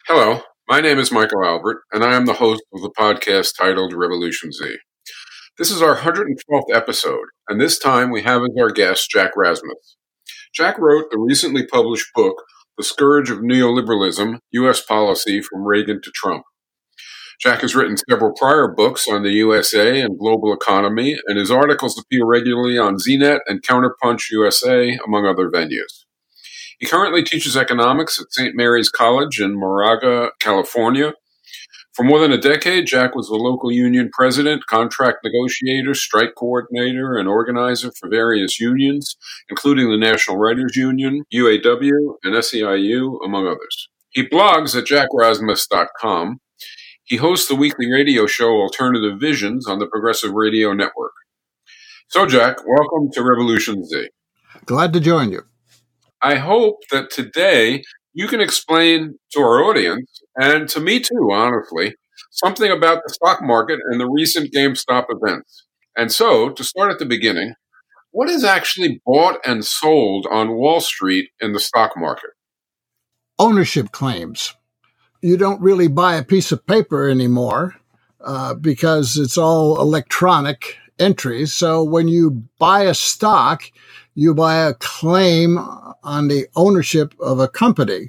Hello, my name is Michael Albert, and I am the host of the podcast titled Revolution Z. This is our 112th episode, and this time we have as our guest Jack Rasmus. Jack wrote the recently published book, The Scourge of Neoliberalism, U.S. Policy from Reagan to Trump. Jack has written several prior books on the USA and global economy, and his articles appear regularly on ZNet and Counterpunch USA, among other venues. He currently teaches economics at St. Mary's College in Moraga, California. For more than a decade, Jack was the local union president, contract negotiator, strike coordinator, and organizer for various unions, including the National Writers Union, UAW, and SEIU, among others. He blogs at jackrasmus.com. He hosts the weekly radio show Alternative Visions on the Progressive Radio Network. So, Jack, welcome to Revolution Z. Glad to join you. I hope that today you can explain to our audience, and to me too, honestly, something about the stock market and the recent GameStop events. And so, to start at the beginning, what is actually bought and sold on Wall Street in the stock market? Ownership claims. You don't really buy a piece of paper anymore because it's all electronic entries. So when you buy a stock, you buy a claim on the ownership of a company.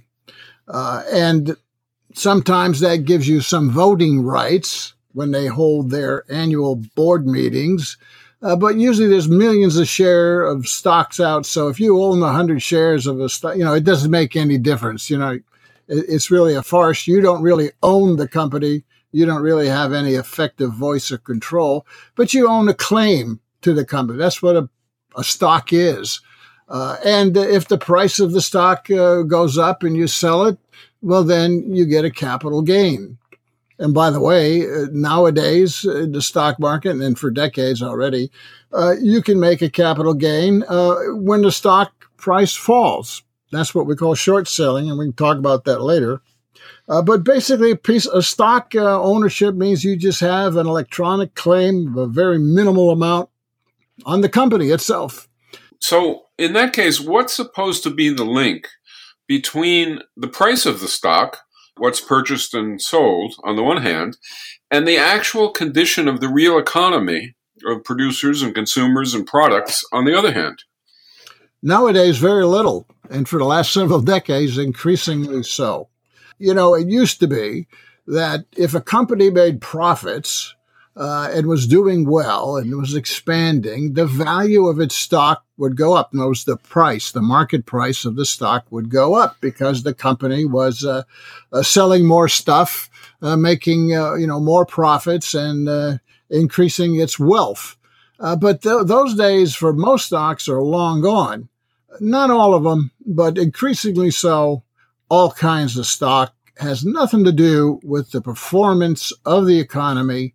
And sometimes that gives you some voting rights when they hold their annual board meetings. But usually there's millions of shares of stocks out. So if you own 100 shares of a stock, it doesn't make any difference. It's really a farce. You don't really own the company. You don't really have any effective voice or control, but you own a claim to the company. That's what a stock is. And if the price of the stock goes up and you sell it, well, then you get a capital gain. And by the way, nowadays, in the stock market, and for decades already, you can make a capital gain when the stock price falls. That's what we call short selling, and we can talk about that later. But basically, a piece of stock ownership means you just have an electronic claim of a very minimal amount on the company itself. So in that case, what's supposed to be the link between the price of the stock, what's purchased and sold on the one hand, and the actual condition of the real economy of producers and consumers and products on the other hand? Nowadays, very little. And for the last several decades, increasingly so. It used to be that if a company made profits and was doing well and was expanding, the value of its stock would go up. And that was the price, the market price of the stock would go up because the company was selling more stuff, making more profits and increasing its wealth. But those days for most stocks are long gone. Not all of them, but increasingly so. All kinds of stock has nothing to do with the performance of the economy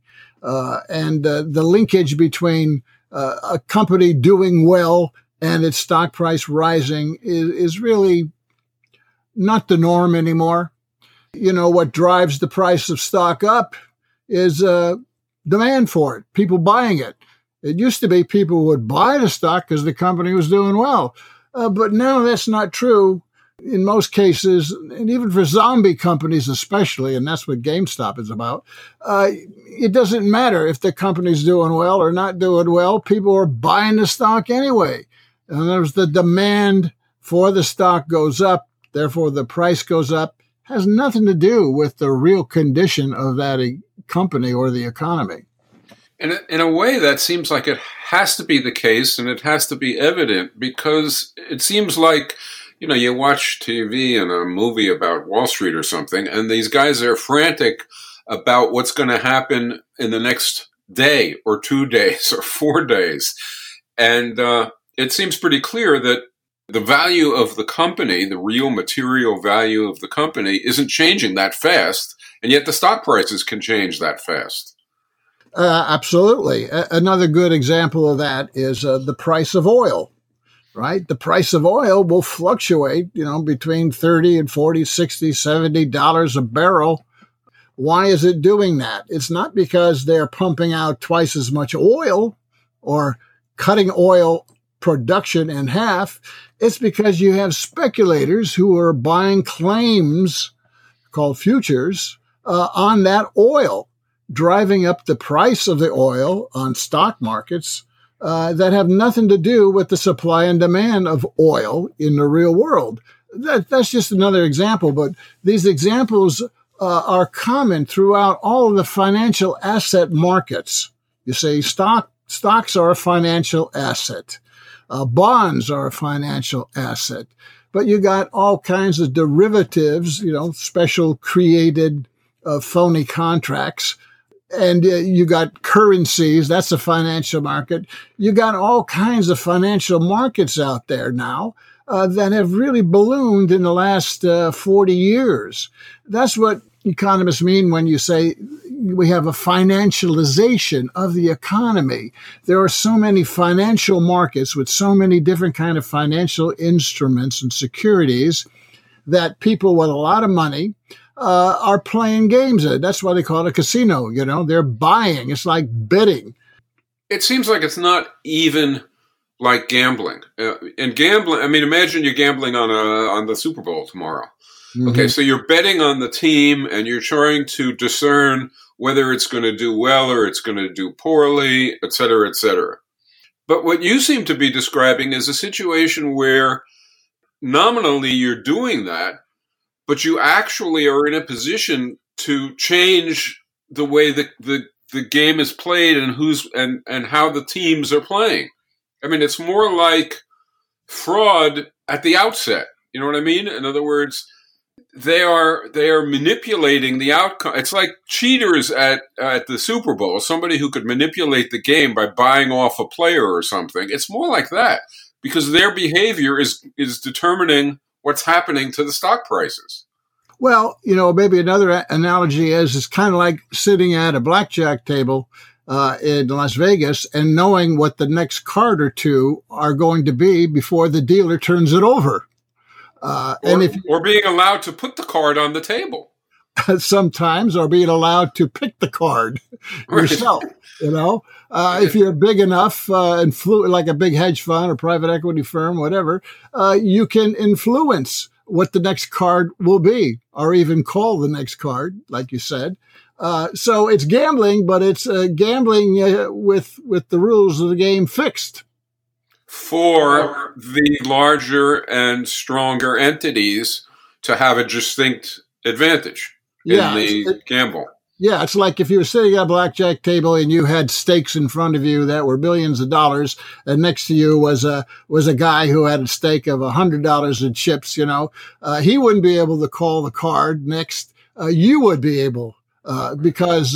and the linkage between a company doing well and its stock price rising is really not the norm anymore. What drives the price of stock up is demand for it, people buying it. It used to be people would buy the stock because the company was doing well. But now that's not true in most cases, and even for zombie companies especially, and that's what GameStop is about. It doesn't matter if the company's doing well or not doing well. People are buying the stock anyway. And there's the demand for the stock goes up, therefore the price goes up. Has nothing to do with the real condition of that company or the economy. And in a way, that seems like it has to be the case, and it has to be evident, because it seems like, you watch TV and a movie about Wall Street or something, and these guys are frantic about what's going to happen in the next day or 2 days or 4 days. And it seems pretty clear that the value of the company, the real material value of the company, isn't changing that fast, and yet the stock prices can change that fast. Absolutely. Another good example of that is the price of oil, right? The price of oil will fluctuate, between $30 and $40, $60, $70 a barrel. Why is it doing that? It's not because they're pumping out twice as much oil or cutting oil production in half. It's because you have speculators who are buying claims called futures on that oil, driving up the price of the oil on stock markets that have nothing to do with the supply and demand of oil in the real world. That's just another example, but these examples are common throughout all of the financial asset markets. You say stocks are a financial asset. Bonds are a financial asset. But you got all kinds of derivatives, special created phony contracts. And you got currencies. That's a financial market. You got all kinds of financial markets out there now that have really ballooned in the last 40 years. That's what economists mean when you say we have a financialization of the economy. There are so many financial markets with so many different kind of financial instruments and securities that people with a lot of money are playing games at. That's why they call it a casino. They're buying. It's like betting. It seems like it's not even like gambling. And gambling, imagine you're gambling on the Super Bowl tomorrow. Mm-hmm. Okay, so you're betting on the team and you're trying to discern whether it's going to do well or it's going to do poorly, et cetera, et cetera. But what you seem to be describing is a situation where nominally you're doing that, but you actually are in a position to change the way the game is played and how the teams are playing. It's more like fraud at the outset. You know what I mean? In other words, they are manipulating the outcome. It's like cheaters at the Super Bowl, somebody who could manipulate the game by buying off a player or something. It's more like that because their behavior is determining what's happening to the stock prices. Well, maybe another analogy is it's kind of like sitting at a blackjack table in Las Vegas and knowing what the next card or two are going to be before the dealer turns it over. Or being allowed to put the card on the table. Sometimes, or being allowed to pick the card yourself. If you're big enough and like a big hedge fund or private equity firm, whatever, you can influence what the next card will be, or even call the next card, like you said. So it's gambling, but it's gambling with the rules of the game fixed. For the larger and stronger entities to have a distinct advantage in the gamble. Yeah, it's like if you were sitting at a blackjack table and you had stakes in front of you that were billions of dollars, and next to you was a guy who had a stake of $100 in chips. He wouldn't be able to call the card next. You would be able because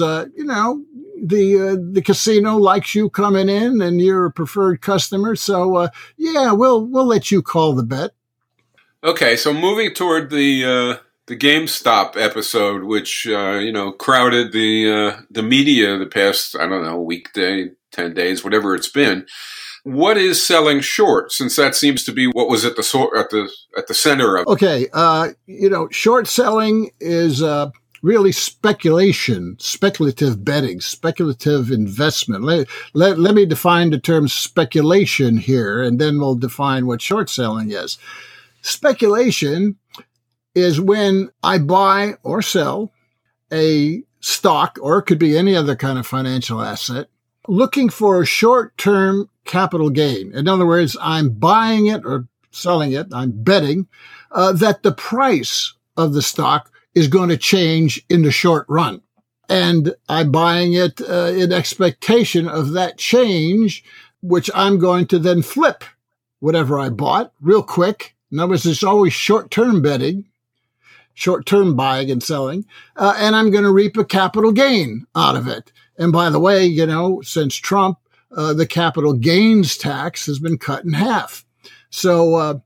the casino likes you coming in and you're a preferred customer. So we'll let you call the bet. Okay, so moving toward the GameStop episode, which crowded the media the past, weekday, 10 days, whatever it's been. What is selling short? Since that seems to be what was at the center of. Okay, short selling is really speculation, speculative betting, speculative investment. Let me define the term speculation here, and then we'll define what short selling is. Speculation is when I buy or sell a stock, or it could be any other kind of financial asset, looking for a short-term capital gain. In other words, I'm buying it or selling it, I'm betting that the price of the stock is going to change in the short run. And I'm buying it in expectation of that change, which I'm going to then flip whatever I bought real quick. In other words, it's always short-term betting, short-term buying and selling, and I'm going to reap a capital gain out of it. And by the way, since Trump, the capital gains tax has been cut in half. So,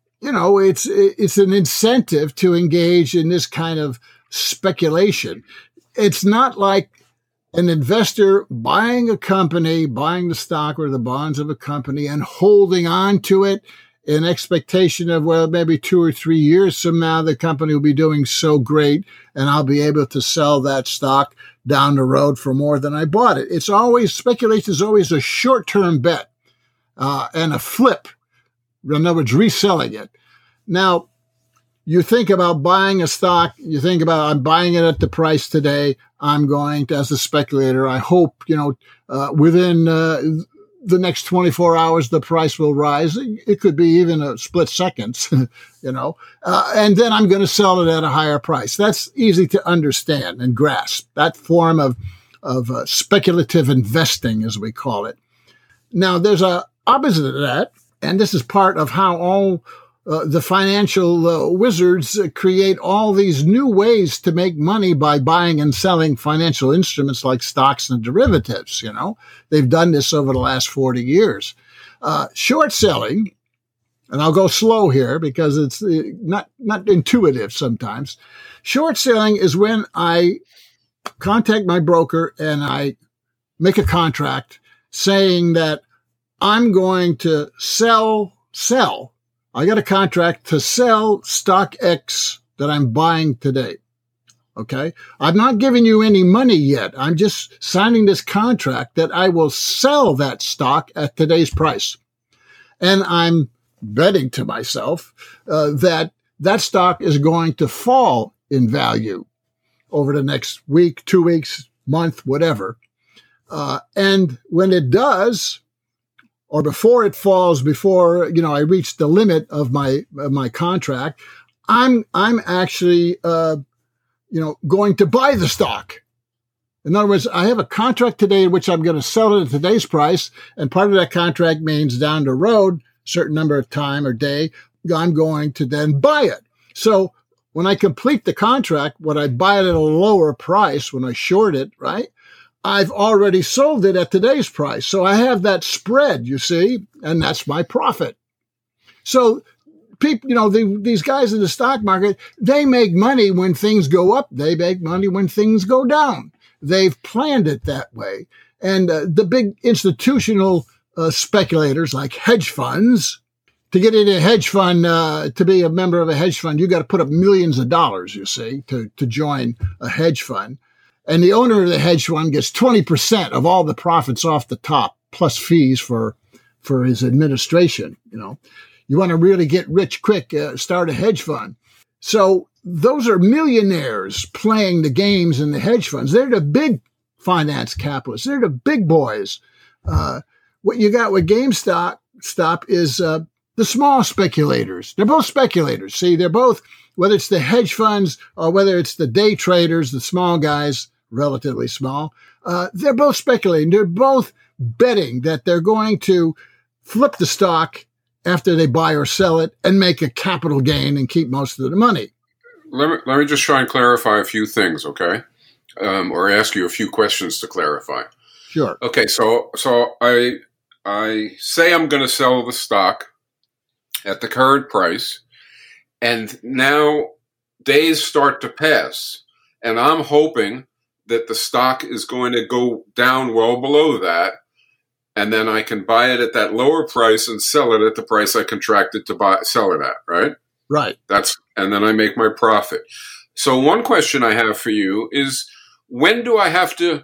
it's an incentive to engage in this kind of speculation. It's not like an investor buying a company, buying the stock or the bonds of a company and holding on to it in expectation of, maybe 2 or 3 years from now, the company will be doing so great and I'll be able to sell that stock down the road for more than I bought it. Speculation is always a short-term bet and a flip. In other words, reselling it. Now, you think about buying a stock, you think about, I'm buying it at the price today. I'm going to, as a speculator, I hope, within the next 24 hours, the price will rise. It could be even a split seconds, and then I'm going to sell it at a higher price. That's easy to understand and grasp, that form of speculative investing, as we call it. Now, there's a opposite of that, and this is part of how all the financial wizards create all these new ways to make money by buying and selling financial instruments like stocks and derivatives. They've done this over the last 40 years. Short selling, and I'll go slow here because it's not intuitive sometimes. Short selling is when I contact my broker and I make a contract saying that I'm going to sell. I got a contract to sell stock X that I'm buying today. Okay. I'm not giving you any money yet. I'm just signing this contract that I will sell that stock at today's price. And I'm betting to myself that stock is going to fall in value over the next week, 2 weeks, month, whatever. And when it does, or before it falls, before I reach the limit of my contract, I'm actually going to buy the stock. In other words, I have a contract today in which I'm going to sell it at today's price, and part of that contract means down the road, certain number of time or day, I'm going to then buy it. So when I complete the contract, when I buy it at a lower price, when I short it, right? I've already sold it at today's price. So I have that spread, you see, and that's my profit. So people, these guys in the stock market, they make money when things go up. They make money when things go down. They've planned it that way. And the big institutional speculators like hedge funds, to get into a hedge fund, to be a member of a hedge fund, you got to put up millions of dollars, you see, to join a hedge fund. And the owner of the hedge fund gets 20% of all the profits off the top, plus fees for his administration. You want to really get rich quick, start a hedge fund. So those are millionaires playing the games in the hedge funds. They're the big finance capitalists. They're the big boys. What you got with GameStop is the small speculators. They're both speculators. See, they're both, whether it's the hedge funds or whether it's the day traders, the small guys, relatively small, they're both speculating. They're both betting that they're going to flip the stock after they buy or sell it and make a capital gain and keep most of the money. Let me just try and clarify a few things, okay? Or ask you a few questions to clarify. Sure. Okay, so I say I'm going to sell the stock at the current price, and now days start to pass, and I'm hoping that the stock is going to go down well below that, and then I can buy it at that lower price and sell it at the price I contracted to sell it at, right? Right. And then I make my profit. So one question I have for you is, when do I have to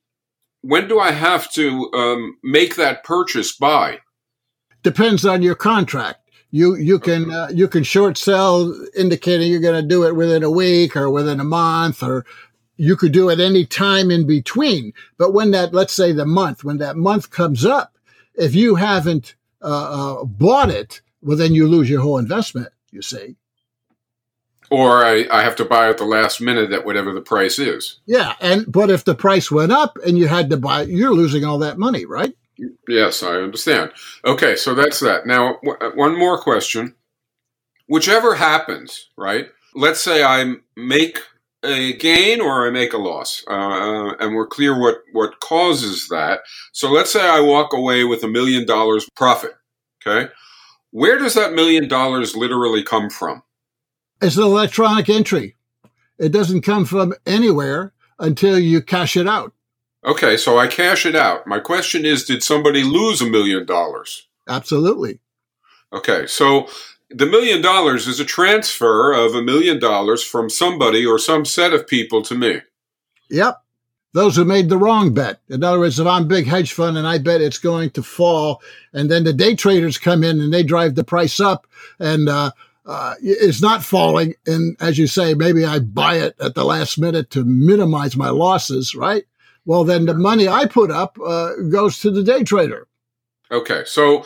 make that purchase by? Depends on your contract. You can short sell, indicating you're going to do it within a week or within a month, or you could do it any time in between. But when let's say when that month comes up, if you haven't bought it, well, then you lose your whole investment, you see. Or I have to buy at the last minute at whatever the price is. Yeah, but if the price went up and you had to buy, you're losing all that money, right? Yes, I understand. Okay, so that's that. Now, one more question. Whichever happens, right? Let's say I make a gain or I make a loss, and we're clear what causes that. So let's say I walk away with $1 million profit, okay? Where does that $1 million literally come from? It's an electronic entry. It doesn't come from anywhere until you cash it out. Okay, so I cash it out. My question is, did somebody lose $1 million? Absolutely. Okay, so the $1 million is a transfer of $1 million from somebody or some set of people to me. Yep. Those who made the wrong bet. In other words, if I'm a big hedge fund and I bet it's going to fall, and then the day traders come in and they drive the price up, and is not falling. And as you say, maybe I buy it at the last minute to minimize my losses, right? Well, then the money I put up goes to the day trader. Okay, so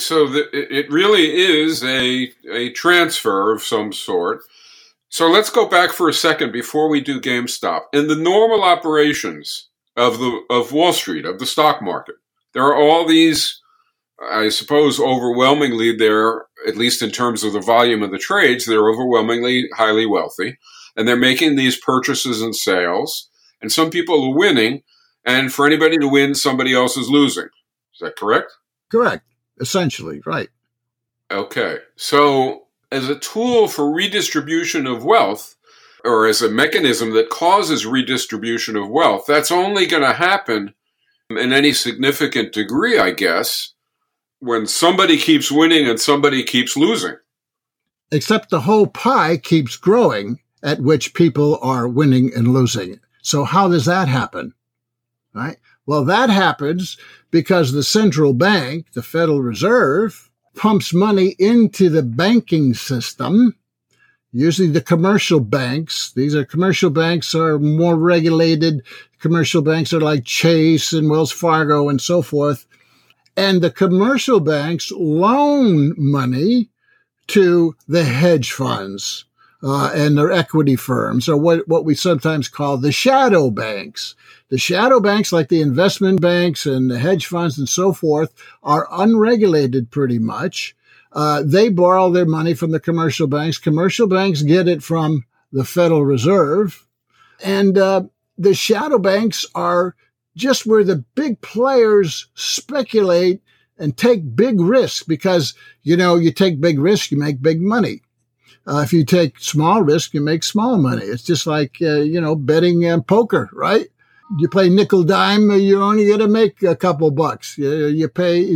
it really is a transfer of some sort. So let's go back for a second before we do GameStop. In the normal operations of Wall Street, of the stock market, there are all these, I suppose, overwhelmingly they're, at least in terms of the volume of the trades, they're overwhelmingly highly wealthy, and they're making these purchases and sales, and some people are winning, and for anybody to win, somebody else is losing. Is that correct? Correct. Essentially, right. Okay. So as a tool for redistribution of wealth, or as a mechanism that causes redistribution of wealth, that's only going to happen in any significant degree, I guess, when somebody keeps winning and somebody keeps losing. Except the whole pie keeps growing at which people are winning and losing. So how does that happen? Right? Well, that happens because the central bank, the Federal Reserve, pumps money into the banking system, usually the commercial banks. Commercial banks are more regulated. Commercial banks are like Chase and Wells Fargo and so forth. And the commercial banks loan money to the hedge funds and their equity firms, or what we sometimes call the shadow banks. The shadow banks, like the investment banks and the hedge funds and so forth, are unregulated pretty much. They borrow their money from the commercial banks. Commercial banks get it from the Federal Reserve. And the shadow banks are just where the big players speculate and take big risks because, you take big risks, you make big money. If you take small risk, you make small money. It's just like, betting poker, right? You play nickel dime, you're only going to make a couple bucks. You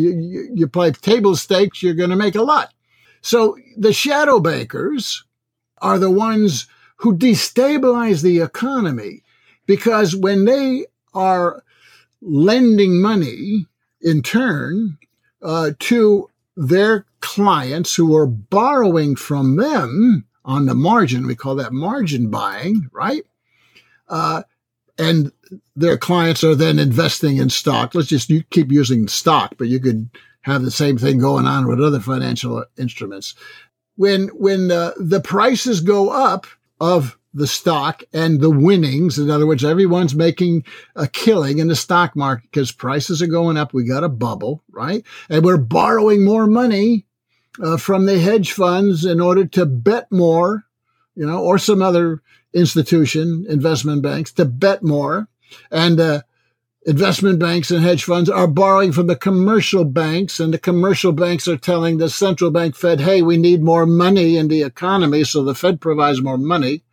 play table stakes, you're going to make a lot. So the shadow bankers are the ones who destabilize the economy because when they are lending money in turn to their clients who are borrowing from them on the margin, we call that margin buying, right? And their clients are then investing in stock. You keep using stock, but you could have the same thing going on with other financial instruments. When the prices go up of the stock and the winnings, in other words, everyone's making a killing in the stock market because prices are going up. We got a bubble, right? And we're borrowing more money from the hedge funds in order to bet more, or some other institution, investment banks, to bet more. And investment banks and hedge funds are borrowing from the commercial banks, and the commercial banks are telling the central bank Fed, hey, we need more money in the economy, so the Fed provides more money.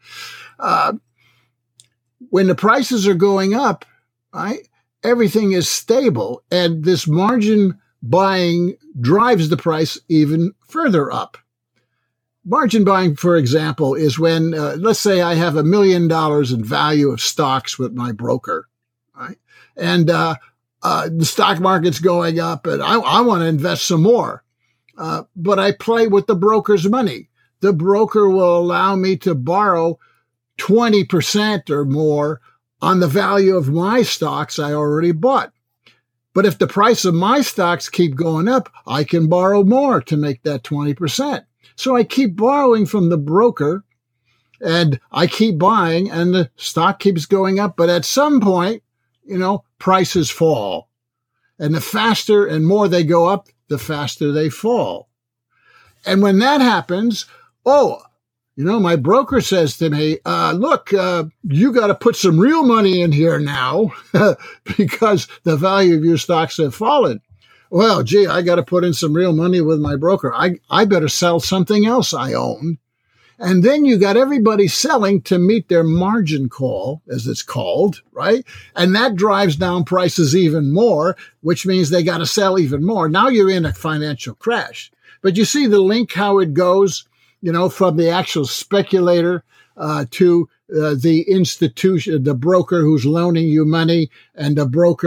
When the prices are going up, right, everything is stable, and this margin buying drives the price even further up. Margin buying, for example, is when, let's say I have $1 million in value of stocks with my broker, right? And the stock market's going up and I want to invest some more. But I play with the broker's money. The broker will allow me to borrow 20% or more on the value of my stocks I already bought. But if the price of my stocks keep going up, I can borrow more to make that 20%. So I keep borrowing from the broker and I keep buying and the stock keeps going up. But at some point, prices fall. And the faster and more they go up, the faster they fall. And when that happens, my broker says to me, look, you got to put some real money in here now because the value of your stocks have fallen. Well, gee, I got to put in some real money with my broker. I better sell something else I own. And then you got everybody selling to meet their margin call, as it's called, right? And that drives down prices even more, which means they got to sell even more. Now you're in a financial crash. But you see the link, how it goes, from the actual speculator to the institution, the broker who's loaning you money, and the broker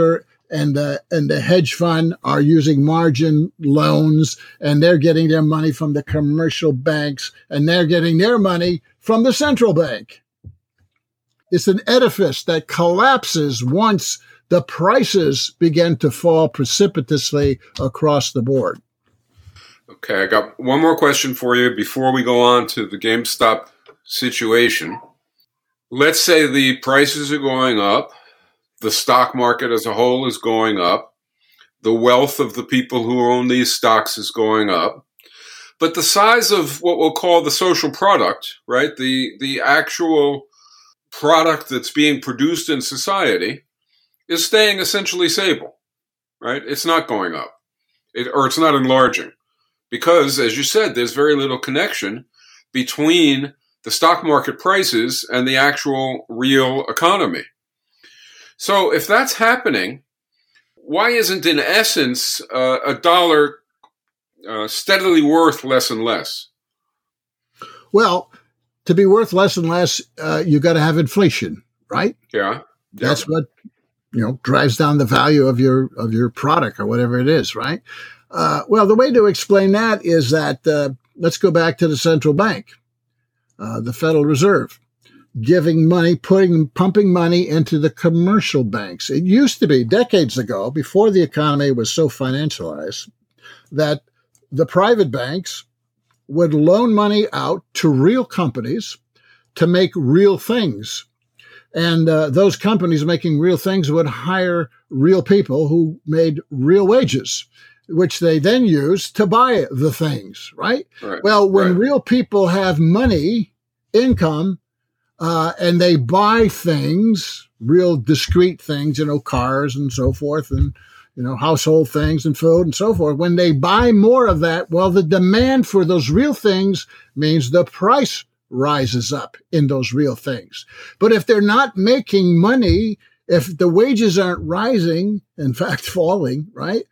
and the hedge fund are using margin loans, and they're getting their money from the commercial banks, and they're getting their money from the central bank. It's an edifice that collapses once the prices begin to fall precipitously across the board. Okay, I got one more question for you before we go on to the GameStop situation. Let's say the prices are going up, the stock market as a whole is going up, the wealth of the people who own these stocks is going up, but the size of what we'll call the social product, right, the actual product that's being produced in society is staying essentially stable, right? It's not going up, or it's not enlarging. Because, as you said, there's very little connection between the stock market prices and the actual real economy. So if that's happening, why isn't, in essence, a dollar steadily worth less and less? Well, to be worth less and less, you got to have inflation, right? Yeah. That's what drives down the value of your product or whatever it is, right? Well, the way to explain that is that let's go back to the central bank, the Federal Reserve, giving money, pumping money into the commercial banks. It used to be decades ago, before the economy was so financialized, that the private banks would loan money out to real companies to make real things. And those companies making real things would hire real people who made real wages, which they then use to buy the things, right? Well, when real people have money, income, and they buy things, real discrete things, cars and so forth, and, household things and food and so forth, when they buy more of that, well, the demand for those real things means the price rises up in those real things. But if they're not making money, if the wages aren't rising, in fact, falling, right?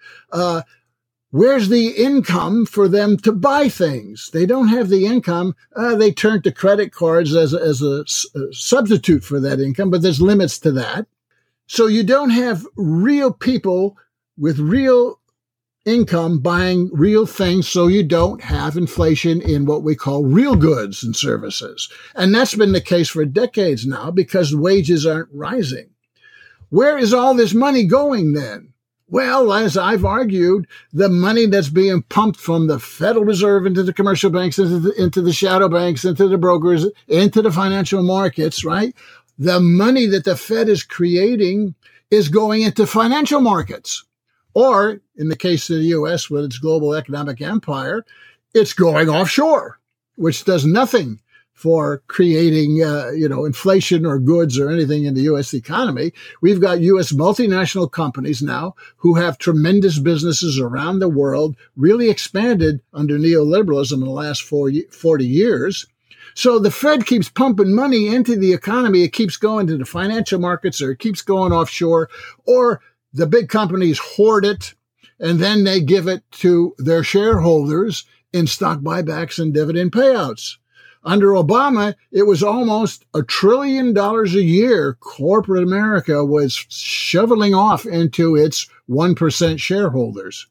Where's the income for them to buy things? They don't have the income. They turn to credit cards as a substitute for that income, but there's limits to that. So you don't have real people with real income buying real things, so you don't have inflation in what we call real goods and services. And that's been the case for decades now because wages aren't rising. Where is all this money going then? Well, as I've argued, the money that's being pumped from the Federal Reserve into the commercial banks, into the shadow banks, into the brokers, into the financial markets, right? The money that the Fed is creating is going into financial markets. Or, in the case of the U.S. with its global economic empire, it's going offshore, which does nothing for creating, inflation or goods or anything in the U.S. economy. We've got U.S. multinational companies now who have tremendous businesses around the world, really expanded under neoliberalism in the last 40 years. So the Fed keeps pumping money into the economy. It keeps going to the financial markets, or it keeps going offshore, or the big companies hoard it and then they give it to their shareholders in stock buybacks and dividend payouts. Under Obama, it was almost $1 trillion a year corporate America was shoveling off into its 1% shareholders.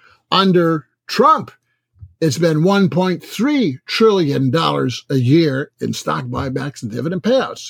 Under Trump, it's been $1.3 trillion a year in stock buybacks and dividend payouts.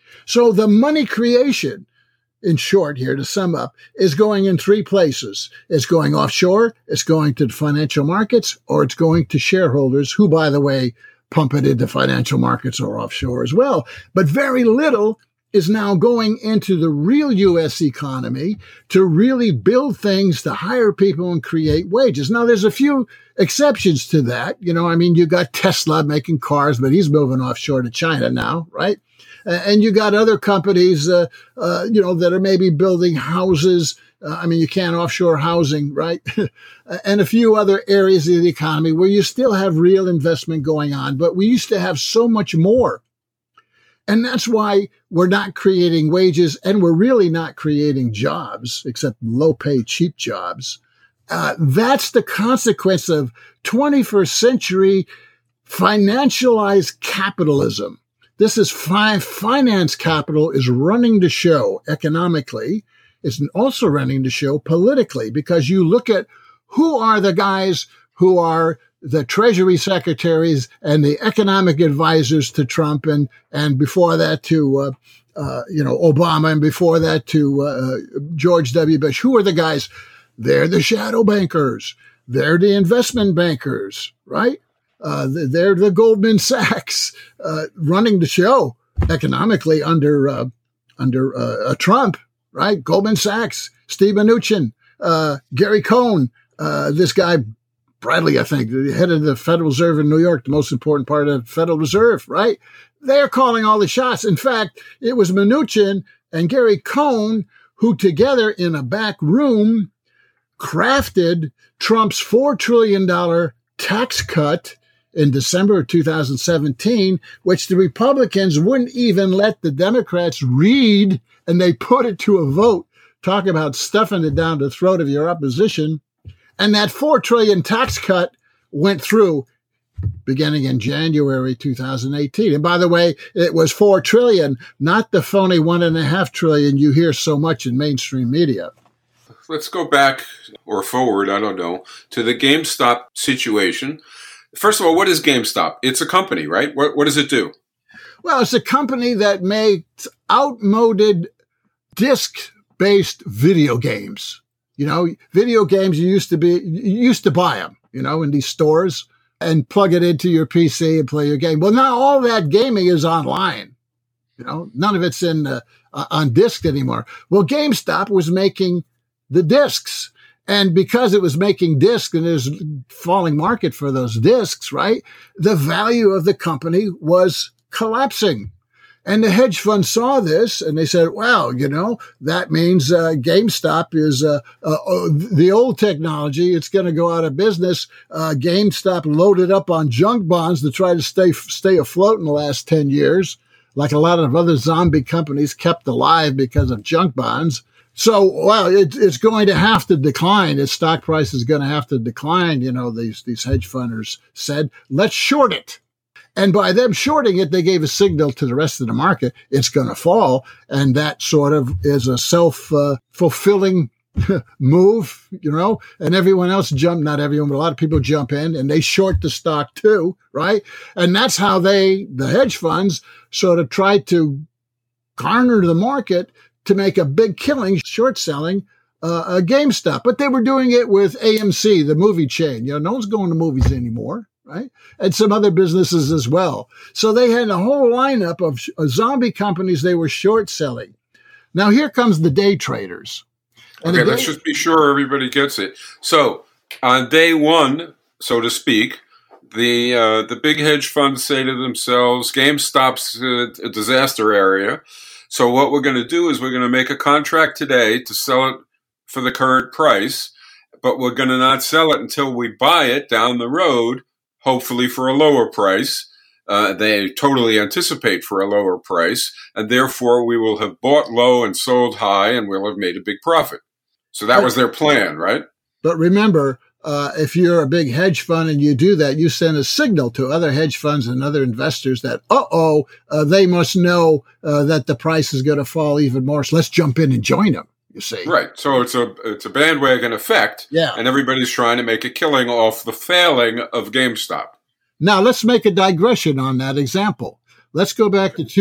So the money creation, in short here to sum up, is going in three places. It's going offshore, it's going to the financial markets, or it's going to shareholders who, by the way, pump it into financial markets or offshore as well. But very little is now going into the real U.S. economy to really build things, to hire people and create wages. Now, there's a few exceptions to that. You got Tesla making cars, but he's moving offshore to China now, right? And you got other companies, that are maybe building houses. You can't offshore housing, right? And a few other areas of the economy where you still have real investment going on, but we used to have so much more. And that's why we're not creating wages, and we're really not creating jobs, except low-pay, cheap jobs. That's the consequence of 21st century financialized capitalism. This is finance capital is running the show economically. is also running the show politically, because you look at who are the guys who are the Treasury secretaries and the economic advisors to Trump, and before that to Obama, and before that to George W. Bush. Who are the guys? They're the shadow bankers. They're the investment bankers, right? They're the Goldman Sachs running the show economically under Trump, right? Goldman Sachs, Steve Mnuchin, Gary Cohn, this guy Bradley, I think, the head of the Federal Reserve in New York, the most important part of the Federal Reserve, right? They're calling all the shots. In fact, it was Mnuchin and Gary Cohn who together in a back room crafted Trump's $4 trillion tax cut in December of 2017, which the Republicans wouldn't even let the Democrats read, and they put it to a vote. Talk about stuffing it down the throat of your opposition. And that $4 trillion tax cut went through beginning in January 2018. And by the way, it was $4 trillion, not the phony $1.5 trillion you hear so much in mainstream media. Let's go back or forward, I don't know, to the GameStop situation. First of all, what is GameStop? It's a company, right? What does it do? Well, it's a company that makes outmoded disc-based video games. You know, video games, you used to buy them, in these stores and plug it into your PC and play your game. Well, now all that gaming is online. None of it's on disc anymore. Well, GameStop was making the discs. And because it was making discs and there's a falling market for those discs, right, the value of the company was collapsing. And the hedge fund saw this and they said, wow, that means GameStop is the old technology. It's going to go out of business. GameStop loaded up on junk bonds to try to stay afloat in the last 10 years, like a lot of other zombie companies kept alive because of junk bonds. So, well, it's going to have to decline. Its stock price is going to have to decline. These hedge funders said, let's short it. And by them shorting it, they gave a signal to the rest of the market, it's going to fall. And that sort of is a self-fulfilling move, and everyone else not everyone, but a lot of people jump in and they short the stock too, right? And that's how the hedge funds sort of tried to garner the market to make a big killing short selling a GameStop. But they were doing it with AMC, the movie chain. No one's going to movies anymore, right? And some other businesses as well. So they had a whole lineup of zombie companies they were short selling. Now here comes the day traders. Okay, let's just be sure everybody gets it. So on day one, so to speak, the big hedge funds say to themselves, GameStop's a disaster area. So what we're going to do is we're going to make a contract today to sell it for the current price, but we're going to not sell it until we buy it down the road, hopefully for a lower price. They totally anticipate for a lower price, and therefore we will have bought low and sold high, and we'll have made a big profit. So that was their plan, right? But remember, if you're a big hedge fund and you do that, you send a signal to other hedge funds and other investors that, they must know that the price is going to fall even more. So let's jump in and join them, you see. Right. So it's a bandwagon effect. Yeah. And everybody's trying to make a killing off the failing of GameStop. Now let's make a digression on that example. Let's go back to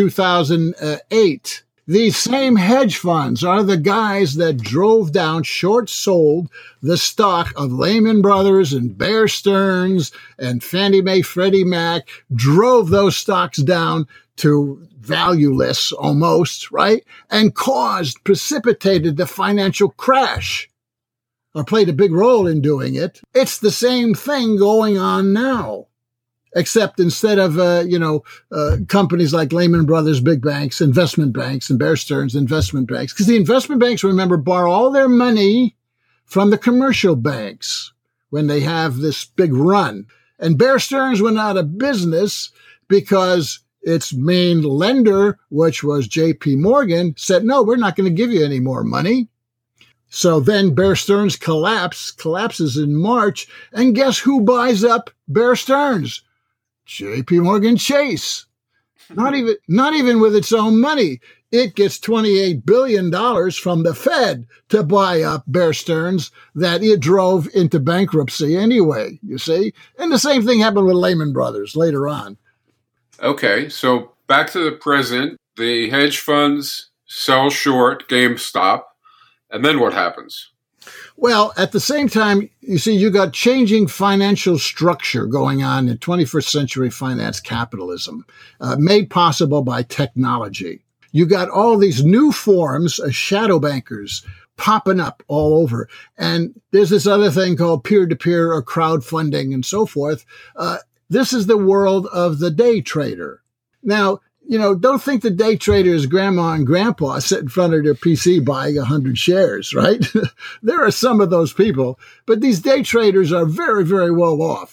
2008. These same hedge funds are the guys that drove down, short-sold the stock of Lehman Brothers and Bear Stearns and Fannie Mae, Freddie Mac, drove those stocks down to valueless almost, right? And precipitated the financial crash, or played a big role in doing it. It's the same thing going on now. Except instead of, companies like Lehman Brothers, big banks, investment banks, and Bear Stearns, investment banks. Because the investment banks, remember, borrow all their money from the commercial banks when they have this big run. And Bear Stearns went out of business because its main lender, which was J.P. Morgan, said, no, we're not going to give you any more money. So then Bear Stearns collapses in March. And guess who buys up Bear Stearns? J.P. Morgan Chase. Not even with its own money. it gets $28 billion from the Fed to buy up Bear Stearns that it drove into bankruptcy anyway, you see? And the same thing happened with Lehman Brothers later on. Okay, so back to the present, the hedge funds sell short GameStop, and then what happens? Well, at the same time, you see, you got changing financial structure going on in 21st century finance capitalism, made possible by technology. You got all these new forms of shadow bankers popping up all over. And there's this other thing called peer-to-peer or crowdfunding and so forth. This is the world of the day trader. Now, don't think the day trader is grandma and grandpa sitting in front of their PC buying 100 shares, right? There are some of those people, but these day traders are very, very well off.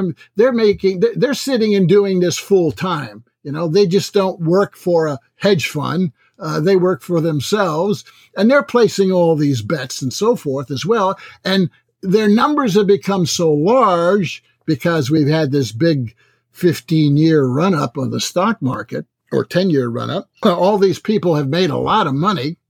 They're sitting and doing this full time. They just don't work for a hedge fund. They work for themselves, and they're placing all these bets and so forth as well. And their numbers have become so large because we've had this big 15-year run-up of the stock market, or 10-year run-up. All these people have made a lot of money,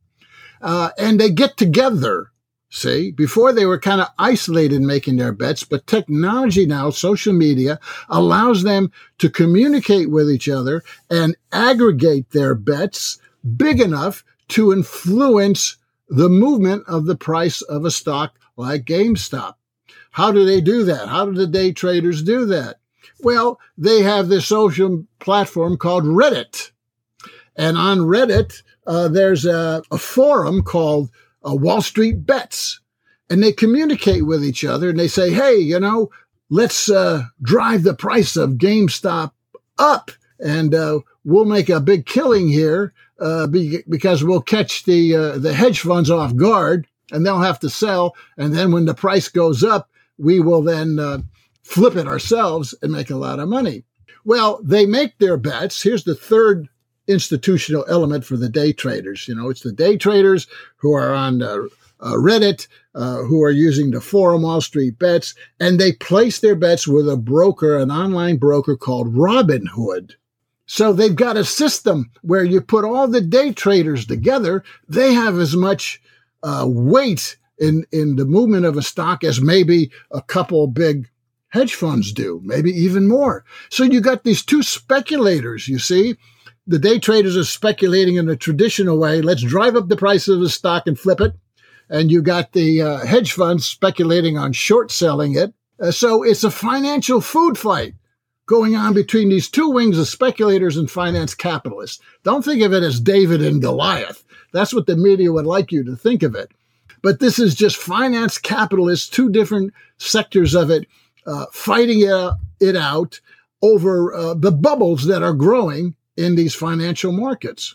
and they get together. See, before they were kind of isolated making their bets, but technology now, social media, allows them to communicate with each other and aggregate their bets big enough to influence the movement of the price of a stock like GameStop. How do they do that? How do the day traders do that? Well, they have this social platform called Reddit. And on Reddit, there's a forum called Wall Street Bets. And they communicate with each other and they say, hey, let's drive the price of GameStop up. And we'll make a big killing here because we'll catch the hedge funds off guard and they'll have to sell. And then when the price goes up, we will then flip it ourselves and make a lot of money. Well, they make their bets. Here's the third institutional element for the day traders. It's the day traders who are on Reddit, who are using the forum Wall Street Bets, and they place their bets with a broker, an online broker called Robinhood. So they've got a system where you put all the day traders together. They have as much weight in the movement of a stock as maybe a couple big hedge funds do, maybe even more. So you got these two speculators, you see. The day traders are speculating in a traditional way. Let's drive up the price of the stock and flip it. And you got the hedge funds speculating on short selling it. So it's a financial food fight going on between these two wings of speculators and finance capitalists. Don't think of it as David and Goliath. That's what the media would like you to think of it. But this is just finance capitalists, two different sectors of it, fighting it out over the bubbles that are growing in these financial markets.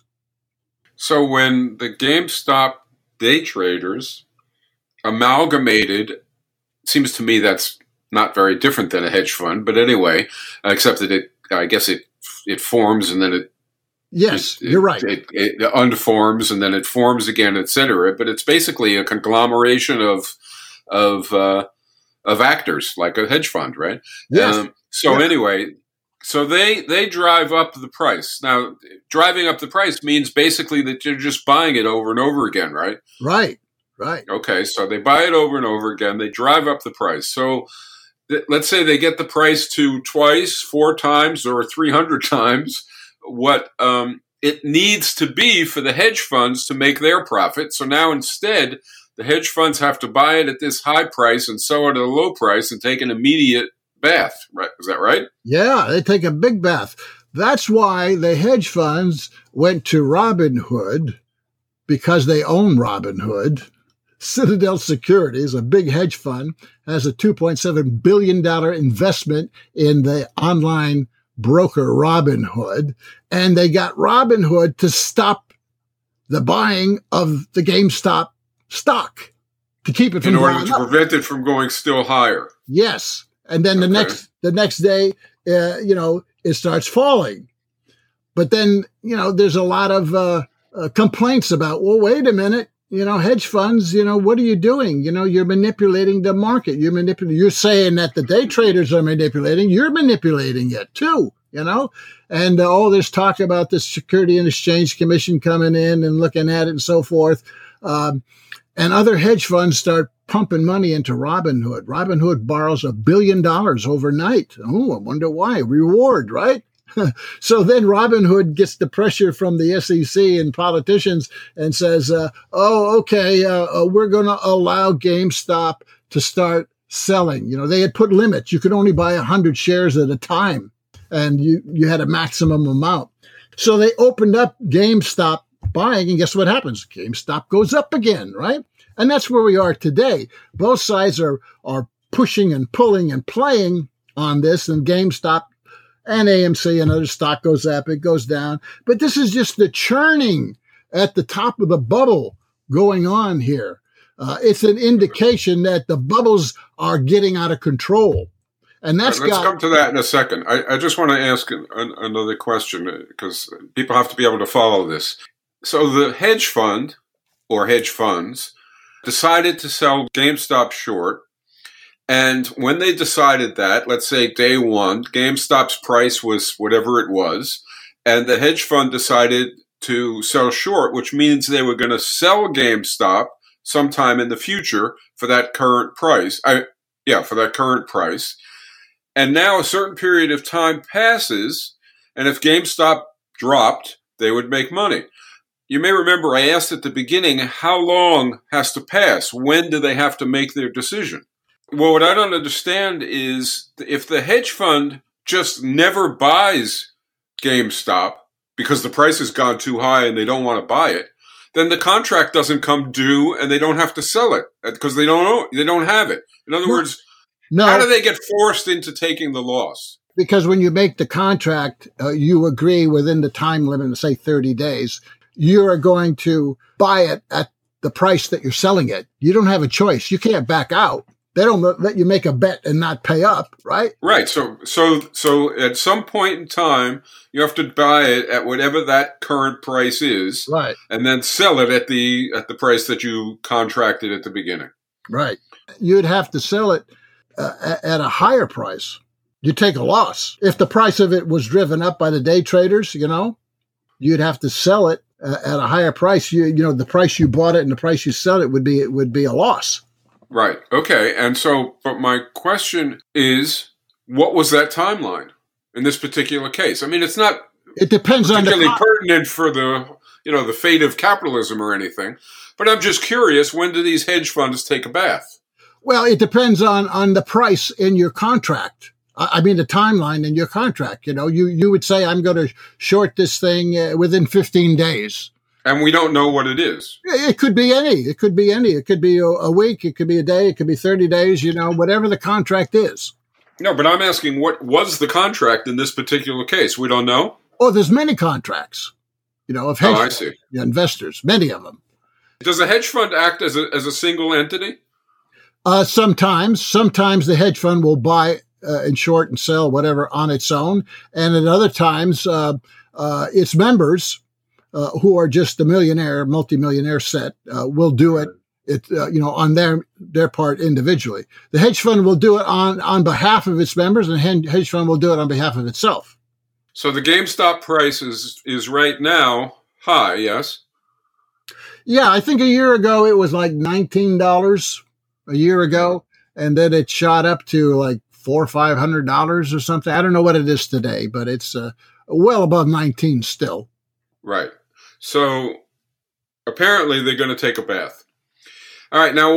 So when the GameStop day traders amalgamated, seems to me that's not very different than a hedge fund, but anyway, except that it forms and then you're right. It unforms and then it forms again, etc. But it's basically a conglomeration of actors, like a hedge fund, right? Yes. Anyway, so they drive up the price. Now, driving up the price means basically that you're just buying it over and over again, right? Right. Okay, so they buy it over and over again. They drive up the price. So let's say they get the price to twice, 4 times, or 300 times what it needs to be for the hedge funds to make their profit. So now instead, the hedge funds have to buy it at this high price and sell it at a low price and take an immediate bath. Right? Is that right? Yeah, they take a big bath. That's why the hedge funds went to Robinhood, because they own Robinhood. Citadel Securities, a big hedge fund, has a $2.7 billion investment in the online broker Robinhood, and they got Robinhood to stop the buying of the GameStop stock to keep it from going up. In order to prevent it from going still higher. Yes. And then the next day, it starts falling. But then, there's a lot of complaints about, well, wait a minute, hedge funds, what are you doing? You're manipulating the market. You're saying that the day traders are manipulating. You're manipulating it too. you know? And there's talk about the Security and Exchange Commission coming in and looking at it and so forth. And other hedge funds start pumping money into Robinhood. Robinhood borrows $1 billion overnight. Oh, I wonder why. Reward, right? So then Robinhood gets the pressure from the SEC and politicians and says, okay, we're going to allow GameStop to start selling. They had put limits. You could only buy 100 shares at a time, and you had a maximum amount. So they opened up GameStop buying, and guess what happens? GameStop goes up again, right? And that's where we are today. Both sides are pushing and pulling and playing on this, and GameStop and AMC and other stock goes up, it goes down. But this is just the churning at the top of the bubble going on here. It's an indication that the bubbles are getting out of control. And let's come to that in a second. I just want to ask another question because people have to be able to follow this. So the hedge fund or hedge funds decided to sell GameStop short. And when they decided that, let's say day one, GameStop's price was whatever it was, and the hedge fund decided to sell short, which means they were going to sell GameStop sometime in the future for that current price. For that current price. And now a certain period of time passes, and if GameStop dropped, they would make money. You may remember I asked at the beginning, how long has to pass? When do they have to make their decision? Well, what I don't understand is if the hedge fund just never buys GameStop because the price has gone too high and they don't want to buy it, then the contract doesn't come due and they don't have to sell it because they don't have it. In other words, how do they get forced into taking the loss? Because when you make the contract, you agree within the time limit, say 30 days, you are going to buy it at the price that you're selling it. You don't have a choice. You can't back out. They don't let you make a bet and not pay up, right? Right. So at some point in time, you have to buy it at whatever that current price is, right, and then sell it at the price that you contracted at the beginning. Right. You'd have to sell it at a higher price. You take a loss if the price of it was driven up by the day traders. You'd have to sell it at a higher price. The price you bought it and the price you sell it would be a loss. Right. Okay. And so, but my question is, what was that timeline in this particular case? I mean, it's not. It depends particularly pertinent for the fate of capitalism or anything. But I'm just curious, when do these hedge funds take a bath? Well, it depends on the price in your contract. I mean, the timeline in your contract. You would say, I'm going to short this thing within 15 days. And we don't know what it is. It could be any. It could be a week. It could be a day. It could be 30 days, whatever the contract is. No, but I'm asking, what was the contract in this particular case? We don't know? Oh, there's many contracts, of hedge I see. Investors, many of them. Does a hedge fund act as a single entity? Sometimes the hedge fund will buy and short and sell whatever on its own. And at other times, its members, who are just the multimillionaire set, will do it, on their part individually. The hedge fund will do it on behalf of its members, and the hedge fund will do it on behalf of itself. So the GameStop price is right now high, yes? Yeah, I think a year ago it was like $19 a year ago, and then it shot up to like $400 or $500 or something. I don't know what it is today, but it's well above 19 still. Right. So apparently they're going to take a bath. All right. Now,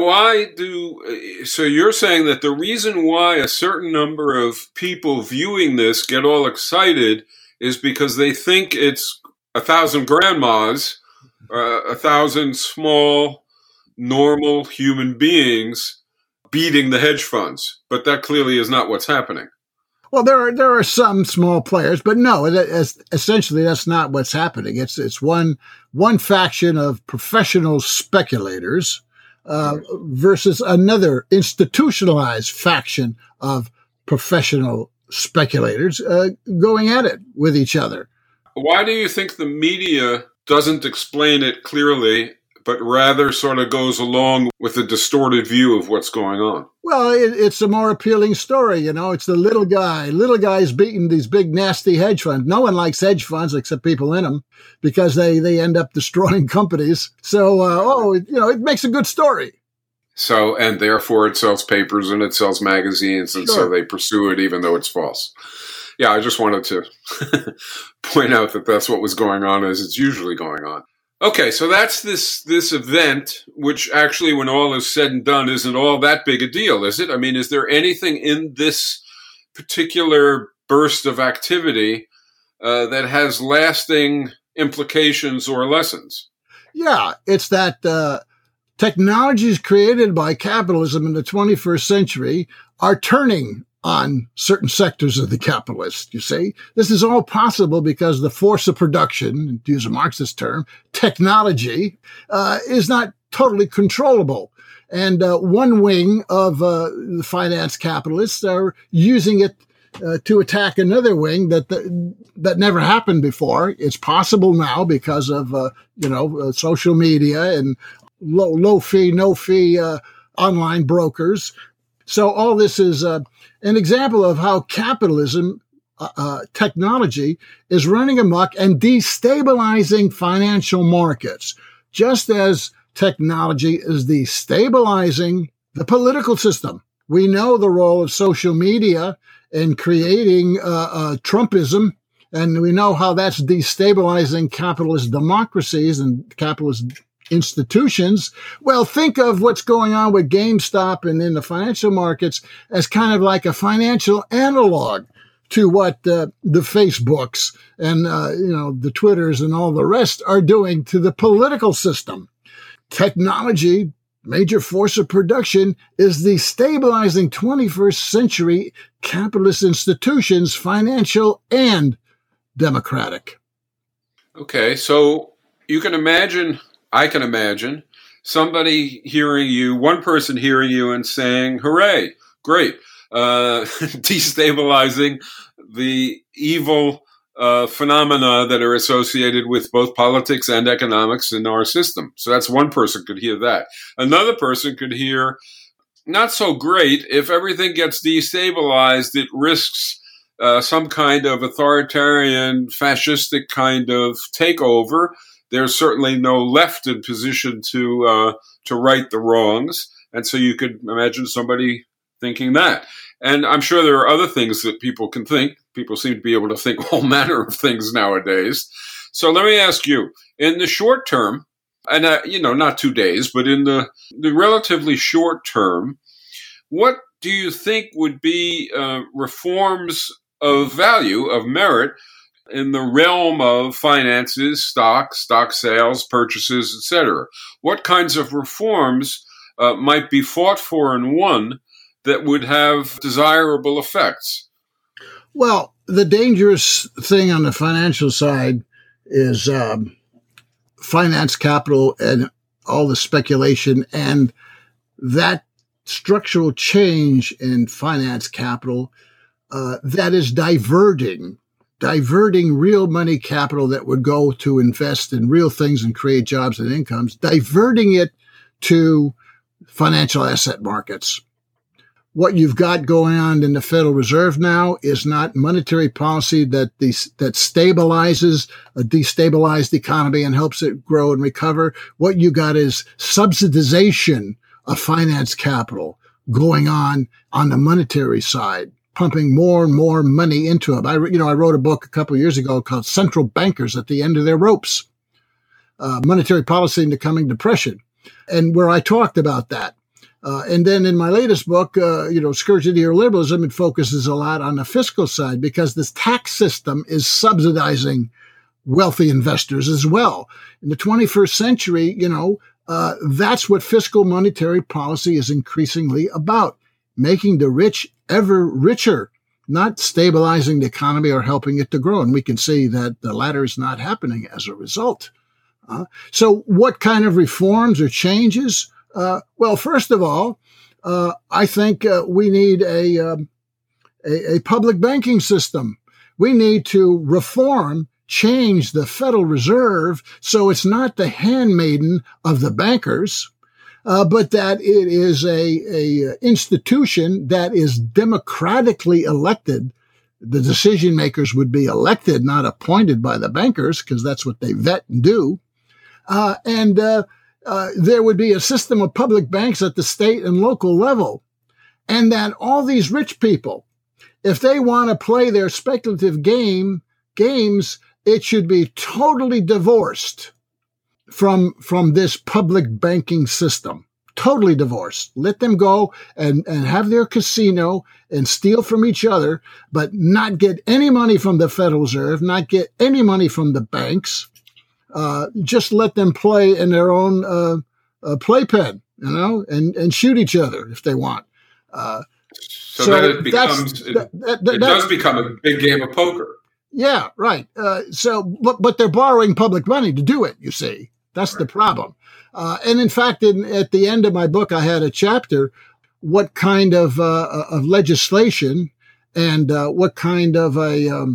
so you're saying that the reason why a certain number of people viewing this get all excited is because they think it's 1,000 grandmas, 1,000 small, normal human beings beating the hedge funds. But that clearly is not what's happening. Well, there are some small players, but no, essentially that's not what's happening. It's one faction of professional speculators versus another institutionalized faction of professional speculators going at it with each other. Why do you think the media doesn't explain it clearly but rather sort of goes along with a distorted view of what's going on. Well, it's a more appealing story. It's the little guy. Little guy's beating these big, nasty hedge funds. No one likes hedge funds except people in them because they end up destroying companies. So, it makes a good story. So, and therefore it sells papers and it sells magazines, and Sure. so they pursue it even though it's false. Yeah, I just wanted to point out that that's what was going on, as it's usually going on. Okay, so that's this event, which actually, when all is said and done, isn't all that big a deal, is it? I mean, is there anything in this particular burst of activity that has lasting implications or lessons? Yeah, it's that technologies created by capitalism in the 21st century are turning on certain sectors of the capitalists, you see. This is all possible because the force of production, to use a Marxist term, technology, is not totally controllable. And one wing of the finance capitalists are using it to attack another wing that never happened before. It's possible now because of, social media and low fee, no fee online brokers. So all this is an example of how capitalism, technology, is running amok and destabilizing financial markets, just as technology is destabilizing the political system. We know the role of social media in creating Trumpism, and we know how that's destabilizing capitalist democracies and capitalist institutions. Well, think of what's going on with GameStop and in the financial markets as kind of like a financial analog to what the Facebooks and the Twitters and all the rest are doing to the political system. Technology, major force of production, is destabilizing 21st century capitalist institutions, financial and democratic. Okay, so I can imagine somebody hearing you, one person hearing you and saying, hooray, great, destabilizing the evil phenomena that are associated with both politics and economics in our system. So that's one person could hear that. Another person could hear, not so great, if everything gets destabilized, it risks some kind of authoritarian, fascistic kind of takeover. There's certainly no left in position to right the wrongs. And so you could imagine somebody thinking that. And I'm sure there are other things that people can think. People seem to be able to think all manner of things nowadays. So let me ask you, in the short term, and not 2 days, but in the relatively short term, what do you think would be reforms of value, of merit, in the realm of finances, stock sales, purchases, etc.? What kinds of reforms might be fought for and won that would have desirable effects? Well, the dangerous thing on the financial side is finance capital and all the speculation, and that structural change in finance capital that is diverting real money capital that would go to invest in real things and create jobs and incomes, diverting it to financial asset markets. What you've got going on in the Federal Reserve now is not monetary policy that stabilizes a destabilized economy and helps it grow and recover. What you got is subsidization of finance capital going on the monetary side, pumping more and more money into them. I wrote a book a couple of years ago called Central Bankers at the End of Their Ropes, Monetary Policy in the Coming Depression, and where I talked about that. And then in my latest book, Scourge of Neoliberalism, it focuses a lot on the fiscal side because this tax system is subsidizing wealthy investors as well. In the 21st century, that's what fiscal monetary policy is increasingly about, making the rich ever richer, not stabilizing the economy or helping it to grow. And we can see that the latter is not happening as a result. So what kind of reforms or changes? Well, first of all, I think we need a public banking system. We need to reform change the Federal Reserve so it's not the handmaiden of the bankers, but that it is a institution that is democratically elected. The decision makers would be elected, not appointed by the bankers, because that's what they vet and do. And there would be a system of public banks at the state and local level. And that all these rich people, if they want to play their speculative games, it should be totally divorced from this public banking system. Totally divorced. Let them go and have their casino and steal from each other, but not get any money from the Federal Reserve, not get any money from the banks. Just let them play in their own playpen, and shoot each other if they want. So then it becomes it does become a big game of poker. Yeah, right. But they're borrowing public money to do it. You see, that's right. The problem. And in fact, at the end of my book, I had a chapter: what kind of legislation and what kind of a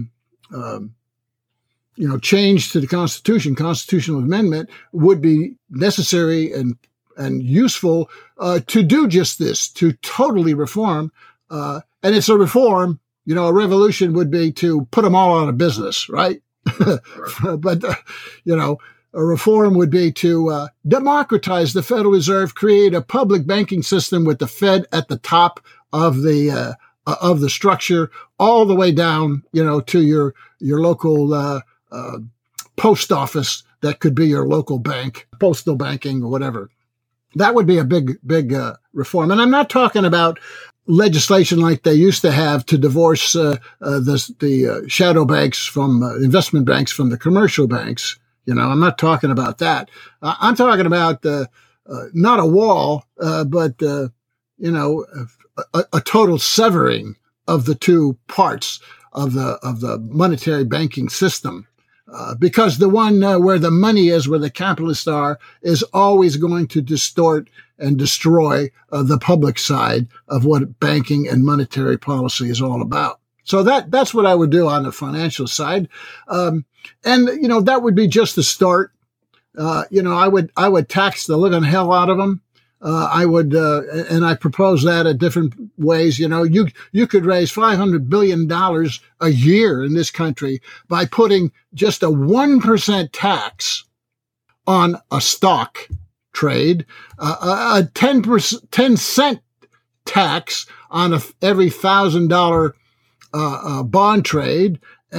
change to the Constitution, constitutional amendment, would be necessary and useful to do just this, to totally reform. And it's a reform. A revolution would be to put them all out of business, right? But, a reform would be to democratize the Federal Reserve, create a public banking system with the Fed at the top of the structure, all the way down, to your local post office that could be your local bank, postal banking or whatever. That would be a big reform. And I'm not talking about legislation like they used to have to divorce the shadow banks from investment banks from the commercial banks. I'm not talking about that. I'm talking about not a wall, but a total severing of the two parts of the monetary banking system. Because the one where the money is, where the capitalists are, is always going to distort and destroy the public side of what banking and monetary policy is all about. So that's what I would do on the financial side. And that would be just the start. I would tax the living hell out of them. I would, and I propose that in different ways. You could raise $500 billion a year in this country by putting just a 1% tax on a stock trade, a 10 cent tax on every $1,000 bond trade,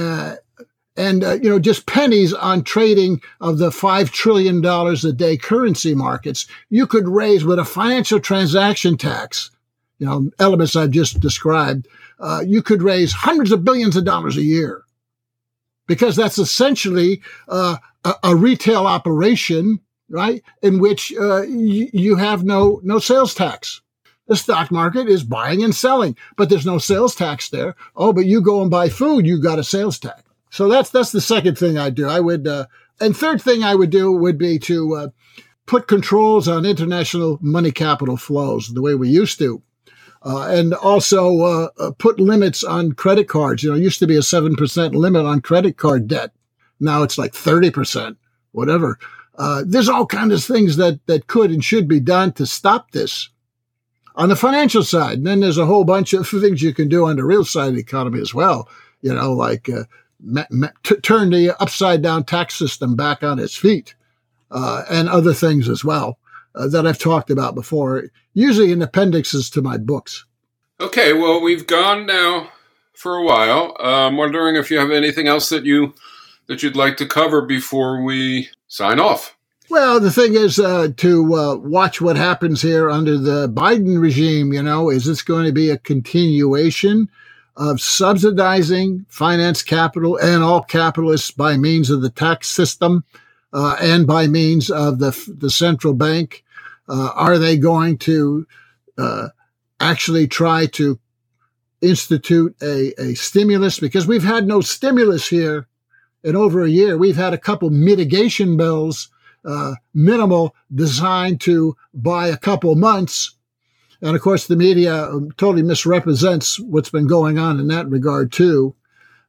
and just pennies on trading of the $5 trillion a day currency markets. You could raise with a financial transaction tax, elements I've just described. You could raise hundreds of billions of dollars a year, because that's essentially a retail operation, right? In which you have no sales tax. The stock market is buying and selling, but there's no sales tax there. Oh, but you go and buy food, you got a sales tax. So that's the second thing I do. I would, and third thing I would do would be to put controls on international money capital flows the way we used to, and also put limits on credit cards. It used to be a 7% limit on credit card debt. Now it's like 30%, whatever. There's all kinds of things that could and should be done to stop this on the financial side. And then there's a whole bunch of things you can do on the real side of the economy as well. Like turn the upside down tax system back on its feet, and other things as well that I've talked about before, usually in appendixes to my books. Okay, well, we've gone now for a while. I'm wondering if you have anything else that you'd like to cover before we sign off. Well, the thing is to watch what happens here under the Biden regime. Is this going to be a continuation of subsidizing finance capital and all capitalists by means of the tax system and by means of the central bank? Are they going to actually try to institute a stimulus? Because we've had no stimulus here in over a year. We've had a couple mitigation bills, minimal, designed to buy a couple months. And of course, the media totally misrepresents what's been going on in that regard too.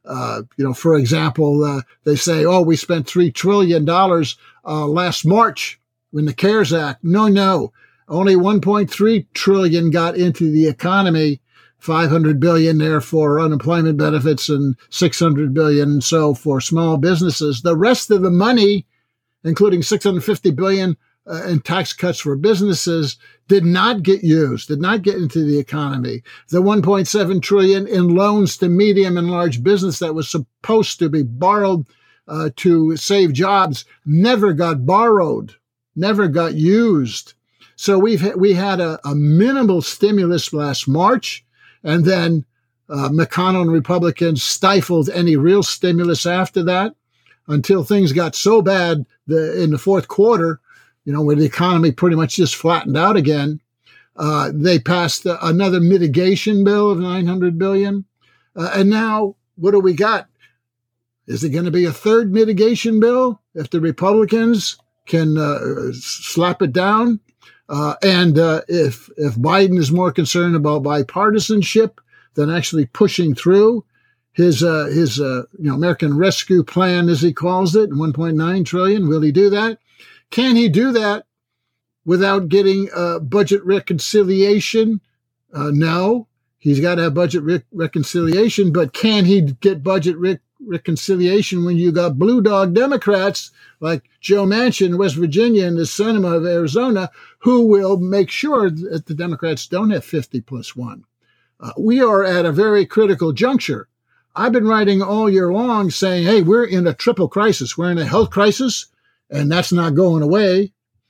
For example, they say, oh, we spent $3 trillion last March in the CARES Act. No, only 1.3 trillion got into the economy, 500 billion there for unemployment benefits and 600 billion so for small businesses. The rest of the money, including 650 billion in tax cuts for businesses, did not get used, did not get into the economy. The 1.7 trillion in loans to medium and large business that was supposed to be borrowed to save jobs never got borrowed, never got used. So we had a minimal stimulus last March, and then McConnell and Republicans stifled any real stimulus after that until things got so bad in the fourth quarter, where the economy pretty much just flattened out again. They passed another mitigation bill of $900 billion. And now what do we got? Is it going to be a third mitigation bill if the Republicans can slap it down? And if Biden is more concerned about bipartisanship than actually pushing through his American Rescue Plan, as he calls it, $1.9 trillion, will he do that? Can he do that without getting budget reconciliation? No, he's got to have budget reconciliation, but can he get budget reconciliation when you got blue dog Democrats like Joe Manchin in West Virginia and the Sinema of Arizona, who will make sure that the Democrats don't have 50+1? We are at a very critical juncture. I've been writing all year long saying, hey, we're in a triple crisis. We're in a health crisis, and that's not going away.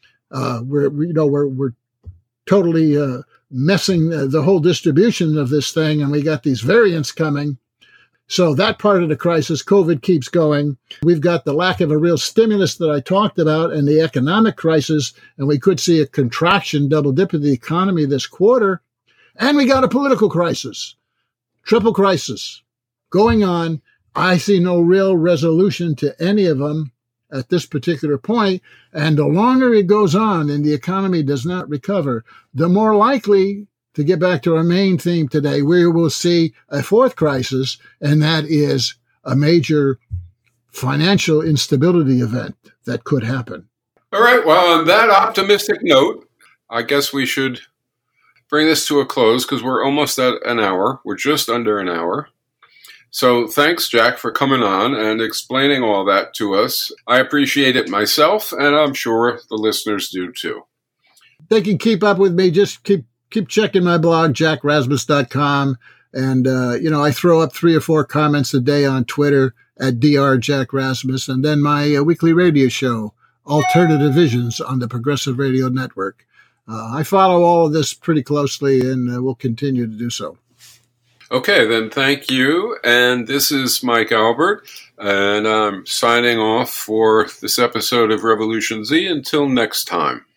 We're totally messing the whole distribution of this thing, and we got these variants coming. So that part of the crisis, COVID, keeps going. We've got the lack of a real stimulus that I talked about and the economic crisis, and we could see a contraction, double dip of the economy this quarter. And we got a political crisis, triple crisis going on. I see no real resolution to any of them at this particular point. And the longer it goes on and the economy does not recover, the more likely, to get back to our main theme today, we will see a fourth crisis, and that is a major financial instability event that could happen. All right. Well, on that optimistic note, I guess we should bring this to a close because we're almost at an hour. We're just under an hour. So thanks, Jack, for coming on and explaining all that to us. I appreciate it myself, and I'm sure the listeners do too. They can keep up with me. Just keep checking my blog, jackrasmus.com. And, I throw up 3 or 4 comments a day on Twitter at drjackrasmus. And then my weekly radio show, Alternative Visions, on the Progressive Radio Network. I follow all of this pretty closely and will continue to do so. Okay, then thank you. And this is Mike Albert, and I'm signing off for this episode of Revolution Z. Until next time.